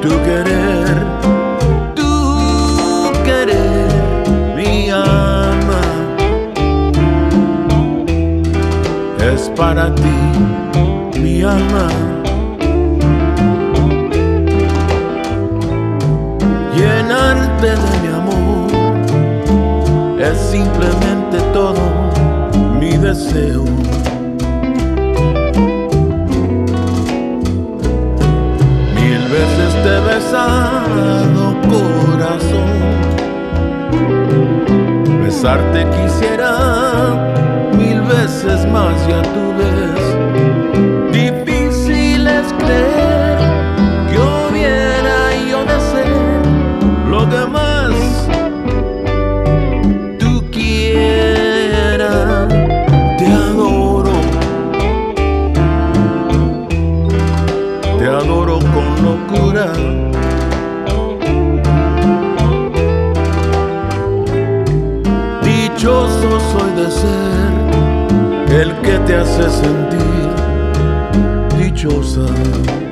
tu querer, mi alma es para ti, mi alma. Llenarte de mi amor es simplemente todo mi deseo. Mil veces te he besado, corazón, besarte quisiera mil veces más, ya tú ves. Difícil es creer que hubiera yo de ser lo que más tú quieras. Te adoro con locura. Dichoso soy de ser el que te hace sentir dichosa.